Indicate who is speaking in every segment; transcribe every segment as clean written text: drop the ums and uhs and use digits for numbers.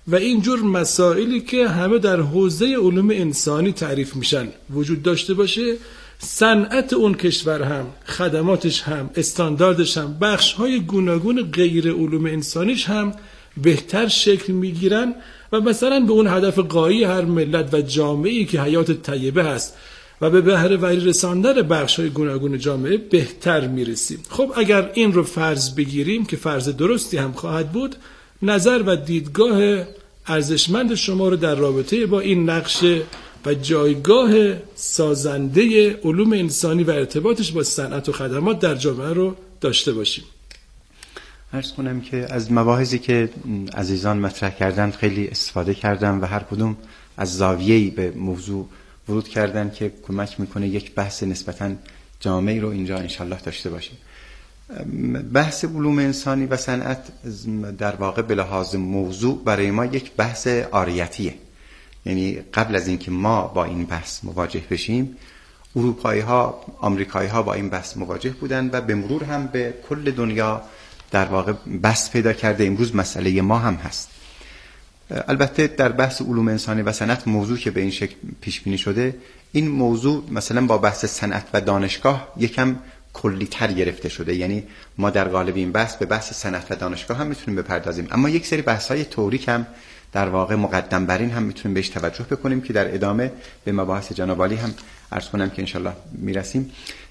Speaker 1: و اینجور مسائلی که همه در حوزه علوم انسانی تعریف میشن وجود داشته باشه، صنعت اون کشور هم، خدماتش هم، استانداردش هم، بخش‌های گوناگون غیر علوم انسانیش هم بهتر شکل میگیرن و مثلا به اون هدف غایی هر ملت و جامعه‌ای که حیات طیبه هست و به بهره وری رساندن بخش‌های گوناگون جامعه بهتر میرسیم. خب اگر این رو فرض بگیریم که فرض درستی هم خواهد بود، نظر و دیدگاه ارزشمند شما رو در رابطه با این نقشه و جایگاه سازنده علوم انسانی و ارتباطش با صنعت و خدمات در جامعه رو داشته باشیم.
Speaker 2: عرض کنم که از مباحثی که عزیزان مطرح کردند خیلی استفاده کردم و هر کدوم از زاویه‌ای به موضوع ورود کردن که کمک میکنه یک بحث نسبتاً جامعی رو اینجا انشالله داشته باشیم. بحث علوم انسانی و صنعت در واقع به لحاظ موضوع برای ما یک بحث آریتیه. یعنی قبل از اینکه ما با این بحث مواجه بشیم، اروپایی ها، آمریکایی ها با این بحث مواجه بودن و به مرور هم به کل دنیا در واقع بحث پیدا کرده. امروز مسئله ما هم هست. البته در بحث علوم انسانی و صنعت موضوع که به این شکل پیش بینی شده، این موضوع مثلا با بحث صنعت و دانشگاه یکم کلی تر گرفته شده. یعنی ما در قالب این بحث به بحث صنعت و دانشگاه هم میتونیم بپردازیم، اما یک سری بحث های تئوریک هم در واقع مقدم بر این هم میتونیم بهش توجه بکنیم که در ادامه به مباحث جناب عالی هم عرض کنم که انشالله میرسیم.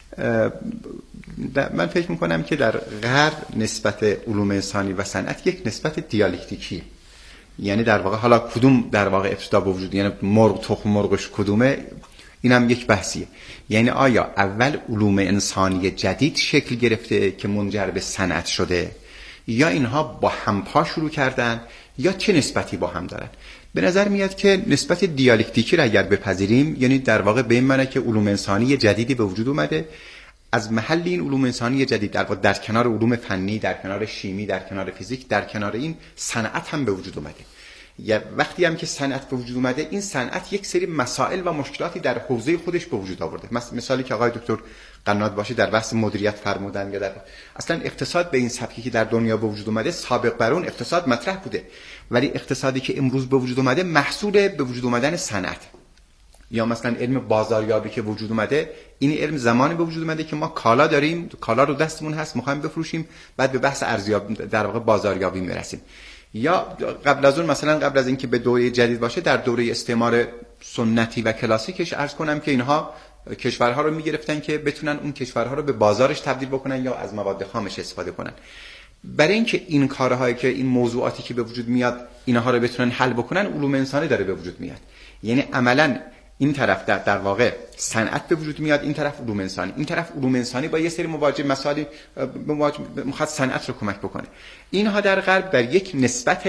Speaker 2: من فکر میکنم که در غرب نسبت علوم انسانی و صنعت یک نسبت دیالکتیکی، یعنی در واقع حالا کدوم در واقع ابتدا به وجود، یعنی مرغ تخم مرغش کدومه، اینم یک بحثیه. یعنی آیا اول علوم انسانی جدید شکل گرفته که منجر به صنعت شده، یا اینها با هم پا شروع کردن، یا چه نسبتی با هم دارن؟ به نظر میاد که نسبت دیالکتیکی را اگر بپذیریم، یعنی در واقع به این معنی که علوم انسانی جدیدی به وجود اومده، از محل این علوم انسانی جدید در کنار علوم فنی، در کنار شیمی، در کنار فیزیک، در کنار این صنعت هم به وجود اومده. یا وقتی هم که صنعت به وجود اومده، این صنعت یک سری مسائل و مشکلاتی در حوزه خودش به وجود آورده. مثالی که آقای دکتر قنات باشی در بحث مدیریت فرمودن، یا در اصلا اقتصاد به این سبکی که در دنیا به وجود اومده، سابق بر اون اقتصاد مطرح بوده، ولی اقتصادی که امروز به وجود اومده محصول به وجود اومدن صنعت. یا مثلا علم بازاریابی که وجود اومده، این علم زمانی به وجود اومده که ما کالا داریم، کالا رو دستمون هست، می‌خوایم بفروشیم، بعد به بحث ارزیابی در واقع بازاریابی میرسیم. یا قبل از اون، مثلا قبل از اینکه به دوره جدید باشه، در دوره استعمار سنتی و کلاسیکش عرض کنم که اینها کشورها رو میگرفتن که بتونن اون کشورها رو به بازارش تبدیل بکنن یا از مواد خامش استفاده کنن. برای اینکه این کارهایی که این موضوعاتی که به وجود میاد اینها رو بتونن حل بکنن، علوم انسانی داره به وجود میاد. یعنی عملاً این طرف در واقع صنعت به وجود میاد، این طرف علوم انسانی. این طرف علوم انسانی با یه سری مسائلی میخواد صنعت رو کمک بکنه. اینها در غرب در یک نسبت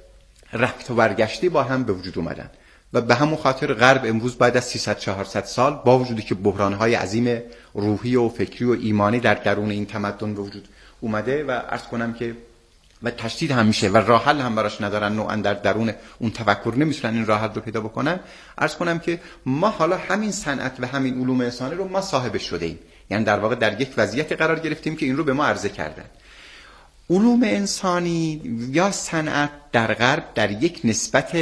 Speaker 2: رفت و برگشتی با هم به وجود اومدن و به همون خاطر غرب امروز بعد از 300-400 سال با وجودی که بحران‌های عظیم روحی و فکری و ایمانی در درون این تمدن به وجود اومده و عرض کنم که و تشدید هم میشه و راه حل هم براش ندارن، نوعا در درون اون تفکر نمیتونن این راه حل رو پیدا بکنن. عرض کنم که ما حالا همین صنعت و همین علوم انسانی رو ما صاحبش شده ایم، یعنی در واقع در یک وضعیت قرار گرفتیم که این رو به ما عرضه کردن. علوم انسانی یا صنعت در غرب در یک نسبت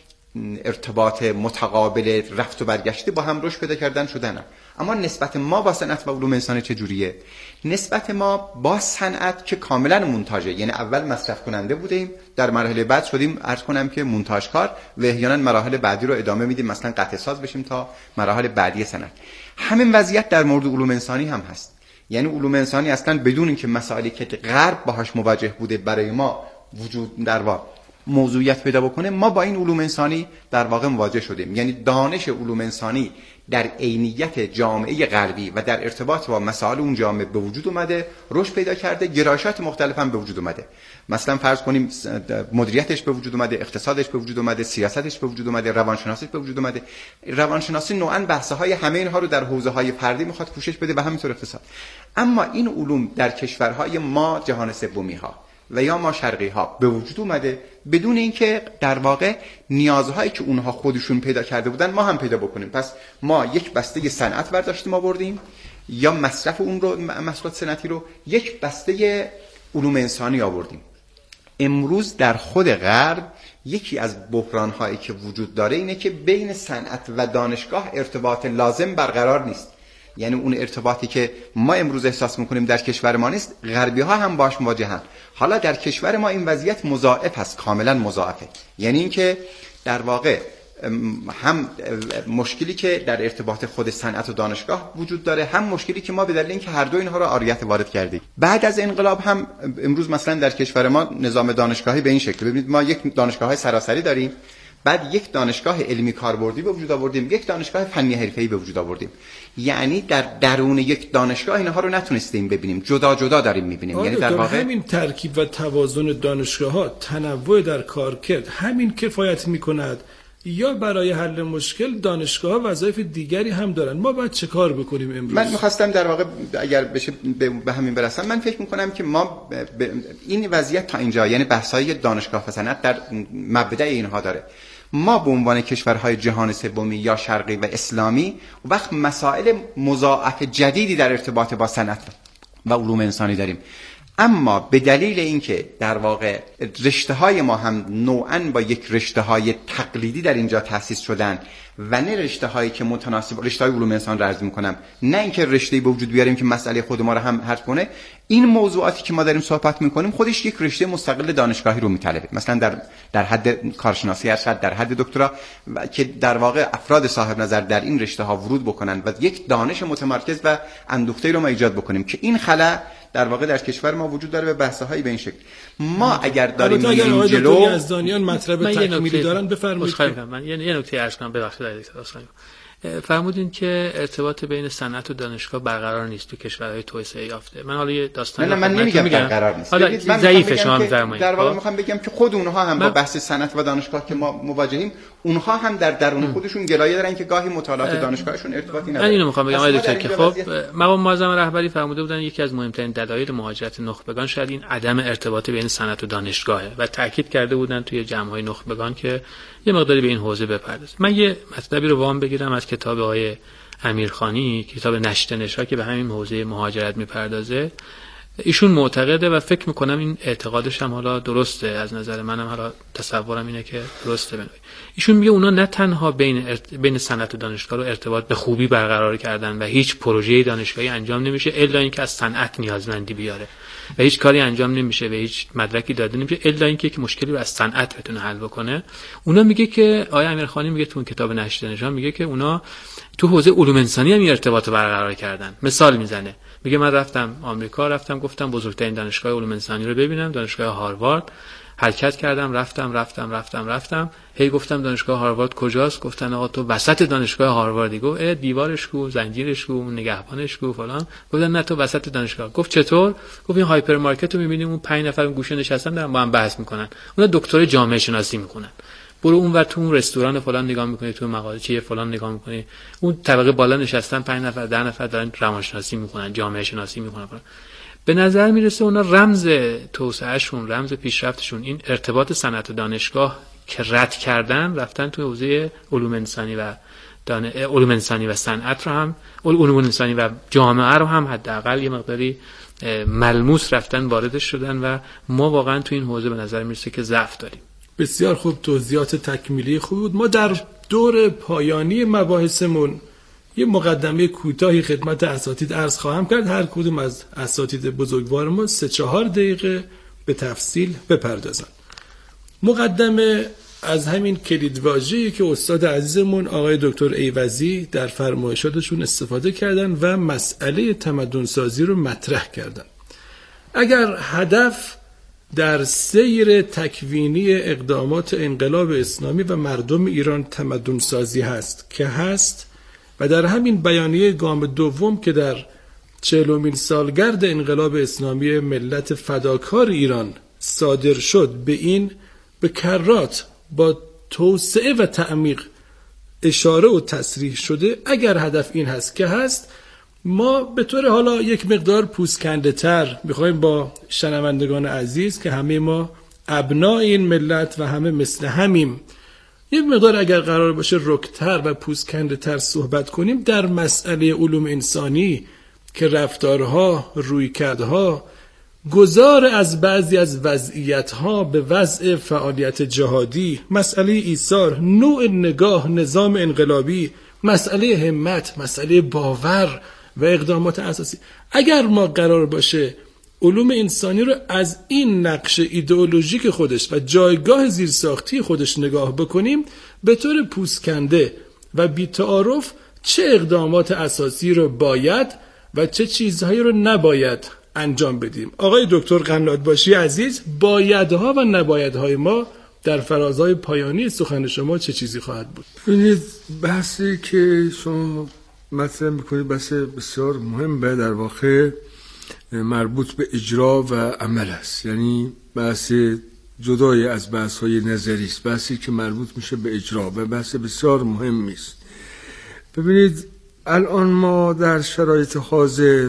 Speaker 2: ارتباط متقابل رفت و برگشته با هم رشد پیدا کردن شدن. اما نسبت ما با صنعت و علوم انسانی چه جوریه؟ نسبت ما با صنعت که کاملا مونتاژه، یعنی اول مصرف کننده بودیم، در مرحله بعد شدیم عرض کنم که مونتاژکار و احیانا مراحل بعدی رو ادامه میدیم، مثلا قطع ساز بشیم تا مراحل بعدی صنعت. همین وضعیت در مورد علوم انسانی هم هست. یعنی علوم انسانی اصلا بدون اینکه مسائلی که غرب باهاش مواجه بوده برای ما وجود در واقع موضوعیت پیدا بکنه، ما با این علوم انسانی در واقع مواجه شدیم. یعنی دانش علوم انسانی در عینیت جامعه غربی و در ارتباط با مسائل اون جامعه به وجود اومده، رشد پیدا کرده، گرایشات مختلف هم به وجود اومده. مثلا فرض کنیم مدیریتش به وجود اومده، اقتصادش به وجود اومده، سیاستش به وجود اومده، روانشناسیش به وجود اومده. روانشناسی نوعاً بحث‌های همه اینها رو در حوزه‌های فردی میخواد پوشش بده و همینطور اقتصاد. اما این علوم در کشورهای ما جهان سومی‌ها و یا ما شرقی ها به وجود اومده بدون اینکه در واقع نیازهایی که اونها خودشون پیدا کرده بودن ما هم پیدا بکنیم. پس ما یک بسته صنعت برداشتیم آوردیم، یا مصرف اون رو، محصولات صنعتی رو، یک بسته علوم انسانی آوردیم. امروز در خود غرب یکی از بحران‌هایی که وجود داره اینه که بین صنعت و دانشگاه ارتباط لازم برقرار نیست. یعنی اون ارتباطی که ما امروز احساس میکنیم در کشور ما نیست، غربی ها هم باش مواجهن. حالا در کشور ما این وضعیت مضاعف هست، کاملا مضاعفه. یعنی اینکه در واقع هم مشکلی که در ارتباط خود صنعت و دانشگاه وجود داره، هم مشکلی که ما به دلیل اینکه هر دو اینها رو عاریت وارد کردیم. بعد از انقلاب هم امروز مثلا در کشور ما نظام دانشگاهی به این شکل، ببینید ما یک دانشگاه‌های سراسری داریم، بعد یک دانشگاه علمی کاربردی به وجود آوردیم، یک دانشگاه فنی حرفه‌ای به وجود آوردیم. یعنی در درون یک دانشگاه اینها رو نتونستیم ببینیم، جدا جدا داریم می‌بینیم. یعنی در واقع
Speaker 1: همین ترکیب و توازن دانشگاه‌ها، تنوع در کارکرد همین کفایت می‌کند یا برای حل مشکل دانشگاه‌ها وظایف دیگری هم دارن؟ ما باید چه کار بکنیم امروز؟
Speaker 2: من می‌خواستم در واقع اگر بشه به همین برسم، من فکر می‌کنم که ما این وضعیت تا اینجا، یعنی بحث‌های دانشگاه و صنعت در مبدأ اینها داره. ما به عنوان کشورهای جهان سومی یا شرقی و اسلامی وقت مسائل مضاعف جدیدی در ارتباط با صنعت و علوم انسانی داریم، اما به دلیل اینکه در واقع رشته‌های ما هم نوعاً با یک رشته‌های تقلیدی در اینجا تأسیس شدن و نه رشته‌هایی که متناسب رشته‌های علوم انسان را عرض می‌کنم، نه اینکه رشته‌ای به وجود بیاریم که مسئله خود ما را هم حل کنه، این موضوعاتی که ما داریم صحبت می‌کنیم خودش یک رشته مستقل دانشگاهی رو می‌طلبه. مثلا در حد کارشناسی ارشد، در حد دکترا، که در واقع افراد صاحب نظر در این رشته‌ها ورود بکنن و یک دانش متمرکز و اندوخته‌ای رو ما ایجاد بکنیم که این خلأ در واقع در کشور ما وجود داره به بحث‌های به این شکل. ما اگر داریم میریم جلو،
Speaker 1: از دانیان مطلب تکمیلی دارن بفرمایید.
Speaker 3: من یه نکته عرض کنم، ببخشید دکتر، فرمودین که ارتباط بین صنعت و دانشگاه برقرار نیست تو کشورهای توسعه یافته. من حالا یه داستان
Speaker 2: نه من نمیگم برقرار نیست.
Speaker 3: حالا ضعیف شما میفرمایید.
Speaker 2: در واقع میخوام بگم که خود اونها هم با بحث صنعت و دانشگاه که ما مواجهیم، اونها هم در درون خودشون گلایه دارن که گاهی مطالعات دانشگاهشون ارتباطی نداره.
Speaker 3: من اینو میخوام بگم آقای دکتر که خب مقام معظم رهبری فرموده بودن یکی از مهمترین دلایل مهاجرت نخبگان شاید این عدم ارتباط بین صنعت و دانشگاهه و تاکید کرده بودن توی جمع‌های نخبگان که یه مقداری به این حوزه بپردازه. من یه مطلبی رو وام بگیرم از کتاب آقای امیرخانی، کتاب نشت نشا که به همین حوزه مهاجرت میپردازه. ایشون معتقده و فکر میکنم این اعتقادش هم حالا درسته، از نظر منم حالا تصورم اینه که درسته. ایشون میگه اونا نه تنها بین صنعت و دانشگاه رو ارتباط به خوبی برقرار کردن و هیچ پروژه دانشگاهی انجام نمیشه الا اینکه از صنعت نیازمندی بیاره و هیچ کاری انجام نمیشه و هیچ مدرکی داده نمیشه الا اینکه یک مشکلی رو از صنعت بتونه حل بکنه. اونا میگه که آقای امیرخانی میگه تو کتاب نشت نشا میگه که اونا تو حوزه علوم انسانی هم ارتباط برقرار کردن. مثال میزنه، میگه من رفتم آمریکا، رفتم گفتم بزرگترین دانشگاه علوم انسانی رو ببینم، دانشگاه هاروارد. حرکت کردم، رفتم هی گفتم دانشگاه هاروارد کجاست؟ گفتن آقا تو وسط دانشگاه هاروردی. گفت دیوارش کو، زنجیرش کو، نگهبانش کو فلان. گفتن نه تو وسط دانشگاه. گفت چطور؟ گفت این هایپر مارکت رو می‌بینیم اون 5 نفر اون گوشه نشستن دارن با هم بحث میکنن، اونا دکترای جامعه شناسی میکنن. برو اونور تو اون رستوران فلان نگاه میکنی، تو مغازه چیه فلان نگاه میکنی، اون طبقه بالا نشستن 5 نفر 10 نفر دارن روانشناسی میکنن، جامعه شناسی میکنن. به نظر میرسه اونا رمز توسعهشون، رمز پیشرفتشون این ارتباط صنعت و دانشگاه که رد کردن، رفتن تو حوزه علوم انسانی و علوم انسانی و صنعت رو هم، علوم انسانی و جامعه رو هم حداقل یه مقداری ملموس رفتن واردش شدن و ما واقعا تو این حوزه به نظر میرسه که ضعف داریم.
Speaker 1: بسیار خوب، توضیحات تکمیلی خوب بود. ما در دور پایانی مباحثمون یه مقدمه کوتاهی خدمت اساتید عرض خواهم کرد. هر کدوم از اساتید بزرگوار ما 3-4 دقیقه به تفصیل بپردازن. مقدمه از همین کلیدواژه‌ای که استاد عزیزمون آقای دکتر ایوزی در فرمایشاتشون استفاده کردن و مسئله تمدن سازی رو مطرح کردن. اگر هدف در سیر تکوینی اقدامات انقلاب اسلامی و مردم ایران تمدن سازی هست که هست، و در همین بیانیه گام دوم که در 40مین سالگرد انقلاب اسلامی ملت فداکار ایران صادر شد، به این به کرات با توسعه و تعمیق اشاره و تصریح شده. اگر هدف این هست که هست، ما به طور حالا یک مقدار پوزکنده تر میخوایم با شنوندگان عزیز که همه ما ابنای این ملت و همه مثل همیم، یک مقدار اگر قرار باشه رکتر و پوزکنده تر صحبت کنیم در مسئله علوم انسانی که رفتارها، رویکردها گذار از بعضی از وضعیت‌ها به وضع فعالیت جهادی، مسئله ایثار، نوع نگاه، نظام انقلابی، مسئله همت، مسئله باور و اقدامات اساسی. اگر ما قرار باشه علوم انسانی رو از این نقش ایدئولوژیک خودش و جایگاه زیرساختی خودش نگاه بکنیم، به طور پوسکنده و بی‌تعارف چه اقدامات اساسی رو باید و چه چیزهایی رو نباید انجام بدیم. آقای دکتر قنات‌باشی عزیز، بایدها و نبایدهای ما در فرازهای پایانی سخن شما چه چیزی خواهد بود؟
Speaker 4: ببینید، بحثی که شما مطرح میکنید بحث بسیار مهم در واقع مربوط به اجرا و عمل است. یعنی بحث جدای از بحث‌های نظری است، بحثی که مربوط میشه به اجرا و بحث بسیار مهمی است. ببینید، الان ما در شرایط حاضر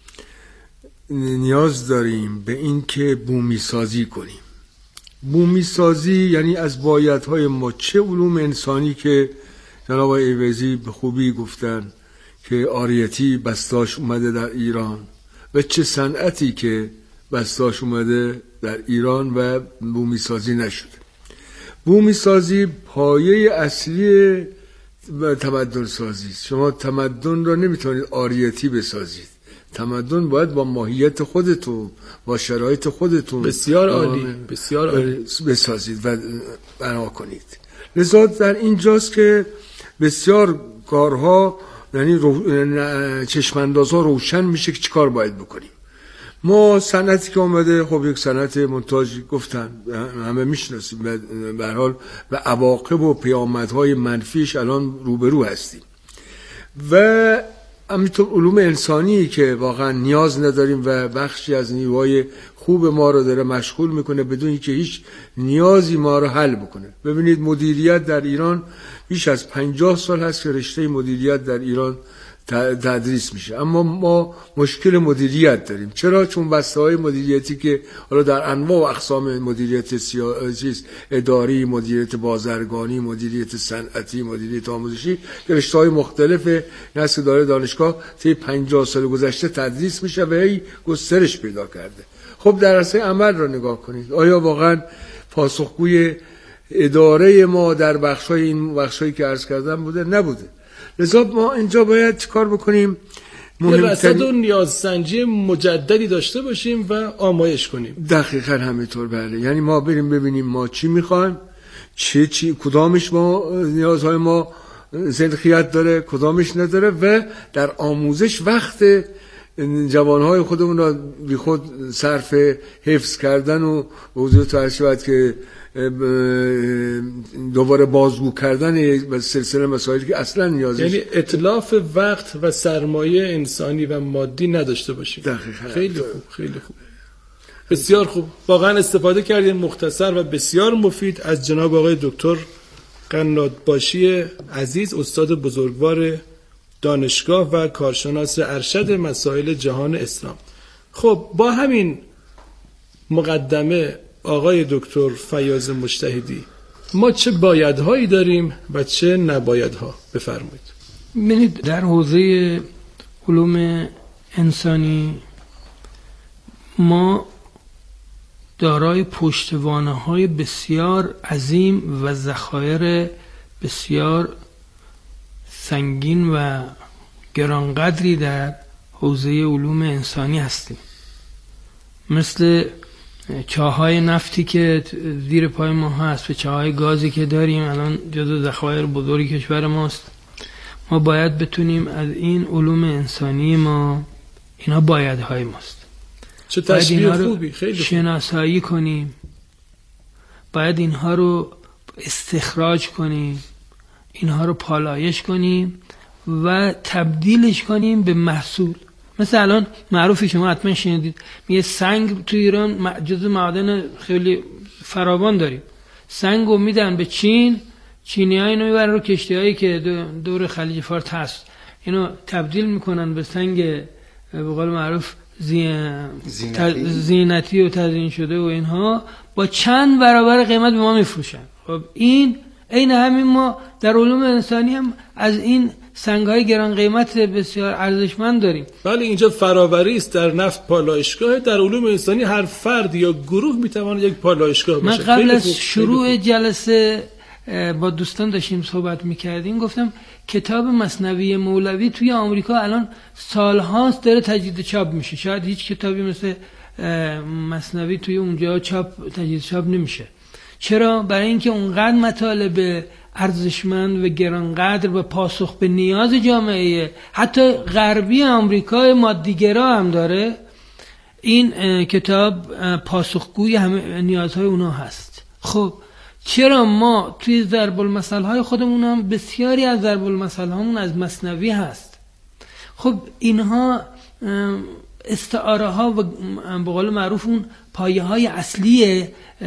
Speaker 4: نیاز داریم به این که بومی سازی کنیم. بومی سازی یعنی از بایدهای ما، چه علوم انسانی که جناب ایوزی به خوبی گفتن که آریتی بستاش اومده در ایران و چه صنعتی که بستاش اومده در ایران و بومی سازی نشده. بومی سازی پایه اصلی تمدن سازی است. شما تمدن را نمیتونید آریتی بسازید. تمدن باید با ماهیت خودتون، با شرایط خودتون
Speaker 1: بسیار عالی، بسیار عالی
Speaker 4: بسازید و بنا کنید. لذا در اینجاست که بسیار کارها، یعنی چشماندازها روشن میشه که چی کار باید بکنیم. ما صنعتی که اومده، خب یک صنعت مونتاژ گفتن همه میشناسیم، به هر حال و عواقب و پیامدهای منفیش الان روبرو هستیم. و همینطور علوم انسانی که واقعا نیاز نداریم و بخشی از نیروهای خوب ما رو داره مشغول میکنه بدون اینکه هیچ نیازی ما رو حل بکنه. ببینید، مدیریت در ایران بیش از 50 سال هست که رشته مدیریت در ایران تدریس میشه، اما ما مشکل مدیریت داریم. چرا؟ چون بسته‌های مدیریتی که حالا در انواع و اقسام مدیریت سیاسی، اداری، مدیریت بازرگانی، مدیریت صنعتی، مدیریت آموزشی، که رشته‌های مختلف نسل داره دانشگاه طی 50 سال گذشته تدریس میشه و هی گسترش پیدا کرده. خب در اصل عمل رو نگاه کنید، آیا واقعا پاسخگوی اداره ما در بخشایی که عرض کردم بوده؟ نبوده. لذا ما اینجا باید چیکار بکنیم؟
Speaker 1: رصد و نیازسنجی مجددی داشته باشیم و آمایش کنیم.
Speaker 4: دقیقاً همینطور، بله. یعنی ما بریم ببینیم ما چی میخوایم، کدامش ما نیازهای ما زندخیت داره، کدامش نداره، و در آموزش وقت جوانهای خودمون را بی خود صرف حفظ کردن و حضور ترشیبت که دوباره بازگو کردن سلسله مسائلی که اصلا نیازش،
Speaker 1: یعنی اتلاف وقت و سرمایه انسانی و مادی نداشته باشیم.
Speaker 4: دقیقاً.
Speaker 1: خیلی خوب، خیلی خوب، بسیار خوب. واقعا استفاده کردیم مختصر و بسیار مفید از جناب آقای دکتر قنات‌باشی عزیز، استاد بزرگوار دانشگاه و کارشناس ارشد مسائل جهان اسلام. خب با همین مقدمه آقای دکتر فیاض مجتهدی، ما چه بایدهایی داریم و چه نبایدها؟ بفرمایید.
Speaker 5: ببینید، در حوزه علوم انسانی ما دارای پشتوانه‌های بسیار عظیم و ذخایر بسیار سنگین و گرانقدری در حوزه علوم انسانی هستیم، مثل چاهای نفتی که زیر پای ما هست و چاهای گازی که داریم الان جزو ذخایر بزرگ کشور ماست. ما باید بتونیم از این علوم انسانی ما، اینا بایدهای ماست،
Speaker 1: چه تشبیه خوبی، خیلی
Speaker 5: شناسایی کنیم، باید اینها رو استخراج کنیم، اینها رو پالایش کنیم و تبدیلش کنیم به محصول. مثل الان معروفی، شما حتما شنیدید، میگه سنگ تو ایران جزو معادن خیلی فراوان داریم. سنگو میدن به چین، چینی‌ها اینو میبرن رو کشتی‌هایی که دور خلیج فارس هست، اینو تبدیل میکنن به سنگ به قول معروف زینتی و تزیین شده و اینها با چند برابر قیمت به ما میفروشن. خب این عین همین ما در علوم انسانی هم از این سنگ‌های گران قیمت بسیار ارزشمند داریم.
Speaker 1: بله اینجا فراوری است در نفت پالایشگاه. در علوم انسانی هر فرد یا گروه میتواند یک پالایشگاه باشه.
Speaker 5: من قبل از شروع جلسه با دوستان داشتیم صحبت میکردیم، گفتم کتاب مثنوی مولوی توی آمریکا الان سالهاست داره تجدید چاپ میشه. شاید هیچ کتابی مثل مثنوی توی اونجا تجدید چاپ نمیشه. چرا؟ برای اینکه اونقدر مطالب ارزشمند و گرانقدر و پاسخ به نیاز جامعه حتی غربی آمریکا مادیگرا هم داره. این کتاب پاسخگوی همه نیازهای اونا هست. خب چرا ما توی ضرب المثل های خودمون هم بسیاری از ضرب المثل هامون از مثنوی هست؟ خب اینها استعاره ها و به قول معروف اون پایه های اصلی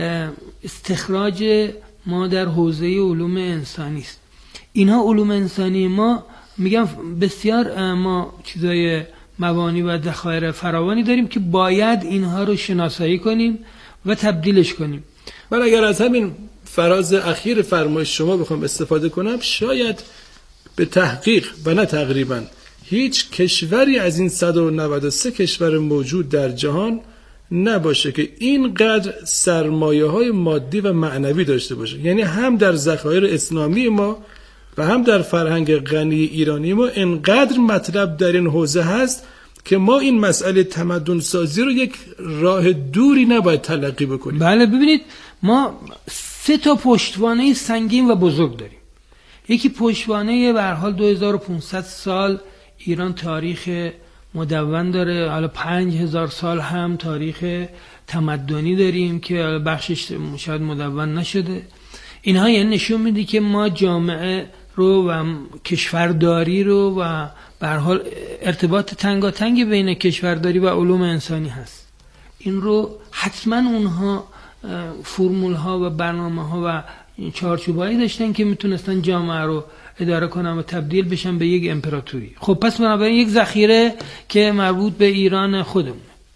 Speaker 5: استخراج ما در حوزه علوم انسانی است. اینها علوم انسانی ما، میگم بسیار ما چیزای مبانی و ذخایر فراوانی داریم که باید اینها رو شناسایی کنیم و تبدیلش کنیم.
Speaker 1: من اگر از همین فراز اخیر فرمایش شما بخوام استفاده کنم، شاید به تحقیق و نه تقریبا هیچ کشوری از این 193 کشور موجود در جهان نباشه که اینقدر سرمایه‌های مادی و معنوی داشته باشه. یعنی هم در ذخایر اسلامی ما و هم در فرهنگ غنی ایرانی ما اینقدر مطلب در این حوزه هست که ما این مسئله تمدن سازی رو یک راه دوری نباید تلقی بکنیم.
Speaker 5: بله ببینید ما 3 تا پشتوانه سنگین و بزرگ داریم. یکی پشتوانه به هر حال 2500 سال ایران تاریخ مدون داره، حالا 5000 سال هم تاریخ تمدنی داریم که بخشش شاید مدون نشده. اینها یعنی نشون میده که ما جامعه رو و کشورداری رو و به هر حال ارتباط تنگاتنگ بین کشورداری و علوم انسانی هست. این رو حتما اونها فرمول ها و برنامه ها و چارچوبایی داشتن که میتونستن جامعه رو اداره کنن و تبدیل بشن به یک امپراتوری. خب پس بنابراین یک ذخیره که مربوط به ایران خودمونه،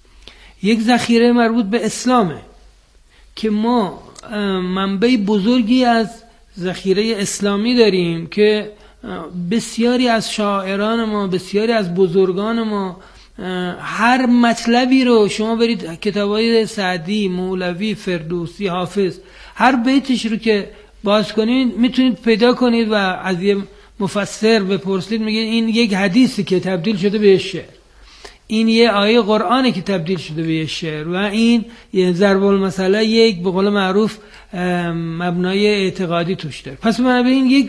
Speaker 5: یک ذخیره مربوط به اسلامه که ما منبع بزرگی از ذخیره اسلامی داریم که بسیاری از شاعران ما، بسیاری از بزرگان ما هر مطلبی رو شما برید کتابای سعدی، مولوی، فردوسی، حافظ، هر بیتش رو که باز کنید میتونید پیدا کنید و از یه مفسر بپرسید میگه این یک حدیثی که تبدیل شده به شعر، این یه آیه قرآنی که تبدیل شده به یه شعر، و این یه ضرب المثل یک به قول معروف مبنای اعتقادی توش داره. پس بنابراین یک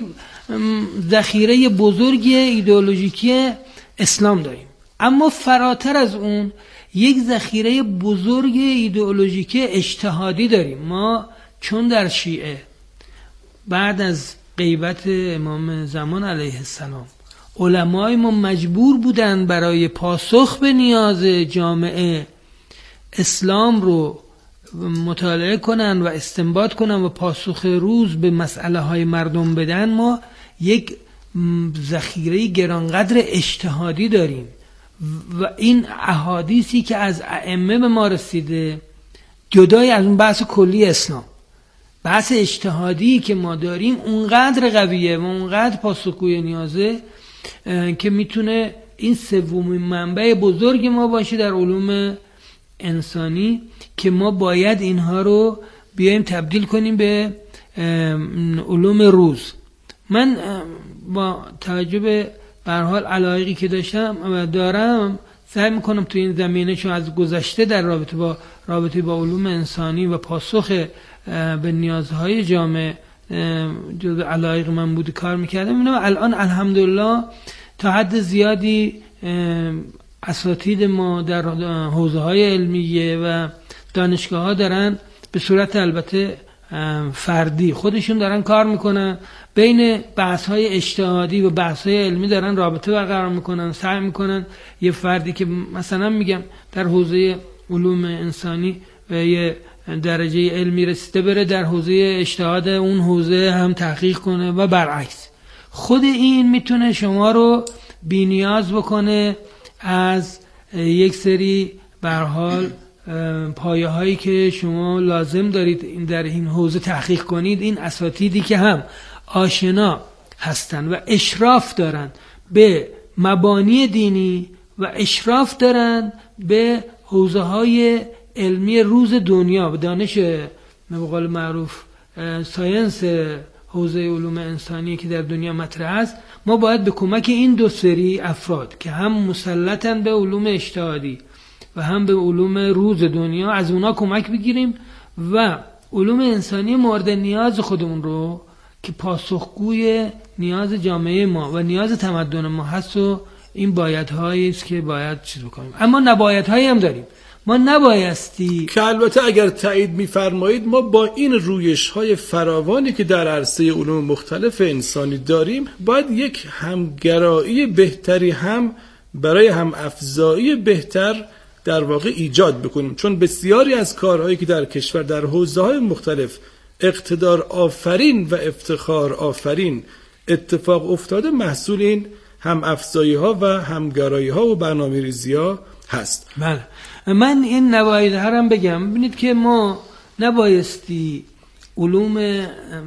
Speaker 5: ذخیره بزرگی ایدئولوژیکی اسلام داریم. اما فراتر از اون یک ذخیره بزرگ ایدئولوژیکی اجتهادی داریم. ما چون در شیعه بعد از غیبت امام زمان علیه السلام علمای ما مجبور بودن برای پاسخ به نیاز جامعه اسلام رو مطالعه کنن و استنباط کنن و پاسخ روز به مسئله های مردم بدن، ما یک ذخیره گرانقدر اجتهادی داریم و این احادیثی که از ائمه به ما رسیده جدای از اون بحث کلی اسلام، بحث اجتهادی که ما داریم اونقدر قویه و اونقدر پاسخگوی نیازه که میتونه این سومین منبع بزرگ ما باشه در علوم انسانی که ما باید اینها رو بیایم تبدیل کنیم به علوم روز. من با توجه به هر حال علایقی که داشتم و دارم سعی میکنم تو این زمینه چون از گذشته در رابطه با علوم انسانی و پاسخ به نیازهای جامعه جزء علایق من بود کار میکردم. اینم الان الحمدلله تا حد زیادی اساتید ما در حوزه های علمیه و دانشگاه ها دارن به صورت البته فردی خودشون دارن کار میکنن، بین بحث های اجتهادی و بحث های علمی دارن رابطه برقرار میکنن، سعی میکنن یه فردی که مثلا میگم در حوزه علوم انسانی و یه درجه علمی رسیده بره در حوزه اجتهاد اون حوزه هم تحقیق کنه و برعکس. خود این میتونه شما رو بی‌نیاز بکنه از یک سری به هر حال پایه هایی که شما لازم دارید در این حوزه تحقیق کنید. این اساتیدی که هم آشنا هستن و اشراف دارن به مبانی دینی و اشراف دارن به حوزه های علمی روز دنیا، به دانش به قول معروف ساینس حوزه علوم انسانی که در دنیا مطرح است. ما باید به کمک این دو سری افراد که هم مسلطن به علوم اجتهادی و هم به علوم روز دنیا از اونا کمک بگیریم و علوم انسانی مورد نیاز خودمون رو که پاسخگوی نیاز جامعه ما و نیاز تمدن ما هست و این بایدهایی است که باید چیز بکنیم. اما نبایدهایی هم داریم. ما نبایستی
Speaker 1: که البته اگر تایید می‌فرمایید ما با این رویش‌های فراوانی که در عرصه علوم مختلف انسانی داریم باید یک همگرایی بهتری هم برای هم افزایی بهتر در واقع ایجاد بکنیم، چون بسیاری از کارهایی که در کشور در حوزه‌های مختلف اقتدار آفرین و افتخار آفرین اتفاق افتاده محصول این هم افزایی‌ها و همگرایی‌ها و برنامه‌ریزی‌ها هست.
Speaker 5: بله، من این نبایدها هم بگم. ببینید که ما نبایستی علوم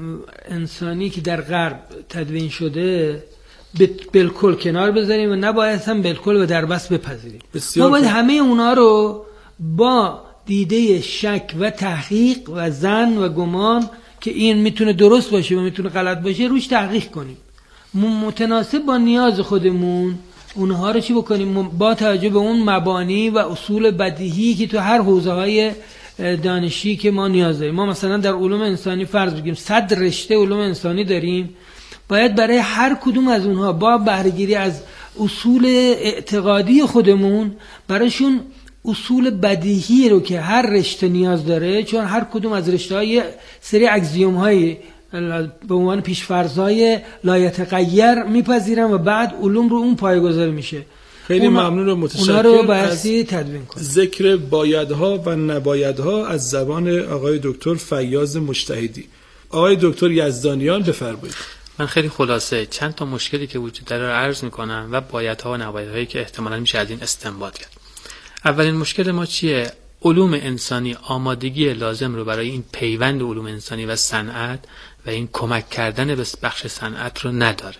Speaker 5: انسانی که در غرب تدوین شده بالکل کنار بذاریم و نباید هم بالکل و در بس بپذیریم. ما باید همه اونا رو با دیده شک و تحقیق و ظن و گمان که این میتونه درست باشه و میتونه غلط باشه روش تحقیق کنیم، متناسب با نیاز خودمون اونها رو چی بکنیم با توجه به اون مبانی و اصول بدیهی که تو هر حوزه‌های دانشی که ما نیاز داریم. ما مثلا در علوم انسانی فرض بگیم 100 رشته علوم انسانی داریم، باید برای هر کدوم از اونها با بهره‌گیری از اصول اعتقادی خودمون براشون اصول بدیهی رو که هر رشته نیاز داره، چون هر کدوم از رشته‌های سری اکسیوم‌های به عنوان پیش‌فرض‌های لایتغیر میپذیرن و بعد علوم رو اون پایه‌گذاری میشه.
Speaker 1: خیلی ممنون و متشکرم.
Speaker 5: اونا رو بایستی تدوین کنیم.
Speaker 1: ذکر بایدها و نبایدها از زبان آقای دکتر فیاض مجتهدی. آقای دکتر یزدانیان بفرمایید.
Speaker 3: من خیلی خلاصه چند تا مشکلی که وجود داره رو عرض میکنم و بایدها و نبایدهایی که احتمالاً میشه از این استنباط کرد. اولین مشکل ما چیه؟ علوم انسانی آمادگی لازم رو برای این پیوند علوم انسانی و صنعت و این کمک کردن به بخش صنعت رو نداره.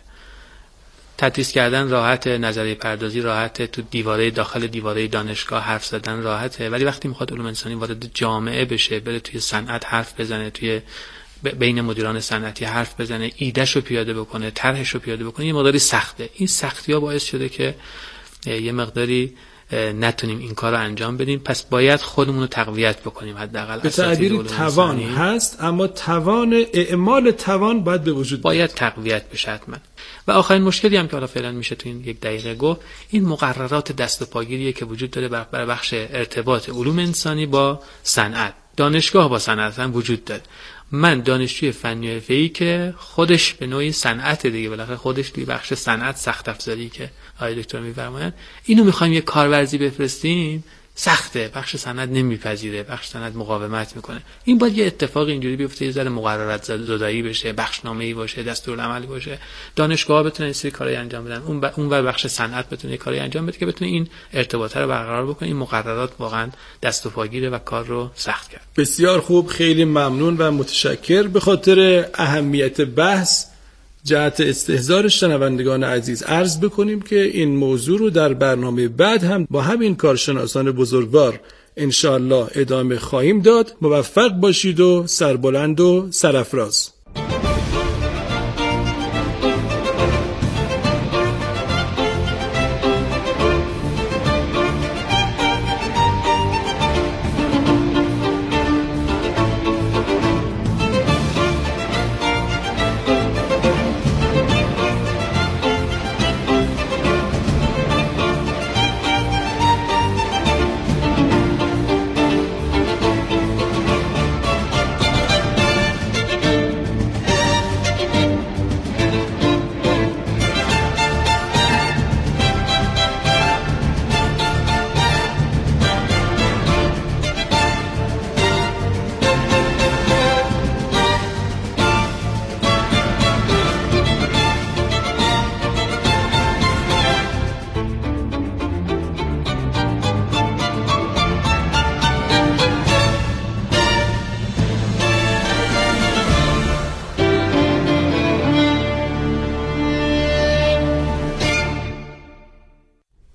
Speaker 3: تدریس کردن راحت، نظریه پردازی راحته، تو دیواره داخل دیواره دانشگاه حرف زدن راحته، ولی وقتی میخواد علوم انسانی وارد جامعه بشه، بره توی صنعت حرف بزنه، توی بین مدیران صنعتی حرف بزنه، ایده‌ش رو پیاده بکنه، طرحش رو پیاده بکنه، یه مقداری سخته. این سختی‌ها باعث شده که یه مقداری نتونیم این کار رو انجام بدیم. پس باید خودمون رو تقویت بکنیم. حداقل
Speaker 1: به تعبیری توان هست، اما توان اعمال توان باید به وجود
Speaker 3: باید تقویت بشه حتما. و آخرین مشکلی هم که حالا فعلا میشه تو این 1 دقیقه گفت، این مقررات دست و پاگیریه که وجود داره برای بخش ارتباط علوم انسانی با صنعت. دانشگاه با صنعت هم وجود داره. من دانشجوی فنی و حرفه‌ای که خودش به نوعی صنعت دیگه، بالاخره خودش توی بخش صنعت سخت افزاری که آقای دکتر می‌فرمایند، اینو می‌خوایم یه کارورزی بفرستیم، سخته، بخش صنعت نمیپذیره، بخش صنعت مقاومت میکنه. این باید یه اتفاق اینجوری بیفته، یه ذره مقررات زدایی بشه، بخشنامه‌ای باشه، دستورالعملی باشه، دانشگاه‌ها بتونن این سری کارهای انجام بدن، اون ور بخش صنعت بتونه کاری انجام بده که بتونه این ارتباط رو برقرار بکنه. این مقررات واقعا دست و پاگیره و کار رو سخت کرد.
Speaker 1: بسیار خوب، خیلی ممنون و متشکر. به خاطر اهمیت بحث جهت استحضار شنوندگان عزیز عرض بکنیم که این موضوع رو در برنامه بعد هم با همین کارشناسان بزرگوار انشاءالله ادامه خواهیم داد. موفق باشید و سربلند و سرافراز.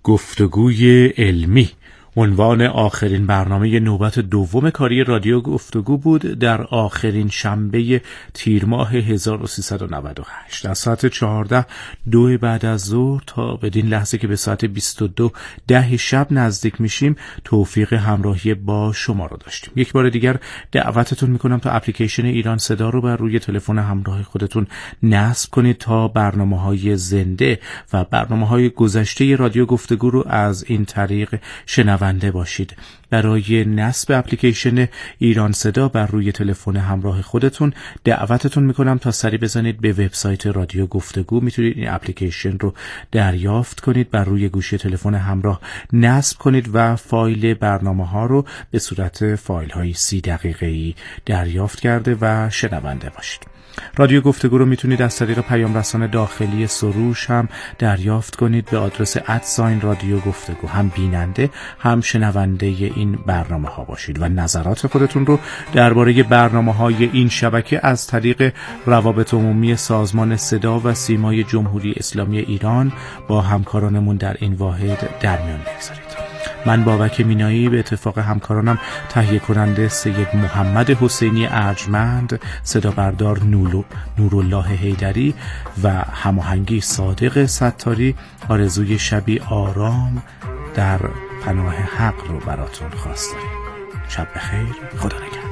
Speaker 6: گفتگوی علمی عنوان آخرین برنامه نوبت دوم کاری رادیو گفتگو بود در آخرین شنبه تیر ماه 1398 از ساعت 14:02 بعد از ظهر تا بدین لحظه که به ساعت 22:10 شب نزدیک میشیم توفیق همراهی با شما رو داشتیم. یک بار دیگر دعوتتون میکنم تا اپلیکیشن ایران صدا رو بر روی تلفن همراه خودتون نصب کنید تا برنامه‌های زنده و برنامه‌های گذشته رادیو گفتگو رو از این طریق شنونده باشید. برای نصب اپلیکیشن ایران صدا بر روی تلفن همراه خودتون دعوتتون میکنم تا سری بزنید به وبسایت رادیو گفتگو. میتونید این اپلیکیشن رو دریافت کنید، بر روی گوشی تلفن همراه نصب کنید و فایل برنامه‌ها رو به صورت فایل‌های 30 دقیقه‌ای دریافت کرده و شنونده باشید. رادیو گفتگو رو میتونید از طریق پیام رسان داخلی سروش هم دریافت کنید به آدرس @رادیو گفتگو. هم بیننده هم شنونده این برنامه ها باشید و نظرات خودتون رو درباره برنامه های این شبکه از طریق روابط عمومی سازمان صدا و سیمای جمهوری اسلامی ایران با همکارانمون در این واحد در میان بگذارید. من بابک مینایی به اتفاق همکارانم تهیه کننده سید محمد حسینی ارجمند، صدا بردار نورالله حیدری و هماهنگی صادق ستاری آرزوی شبی آرام در پناه حق رو براتون خواست داریم. شب بخیر، خدا نگهدار.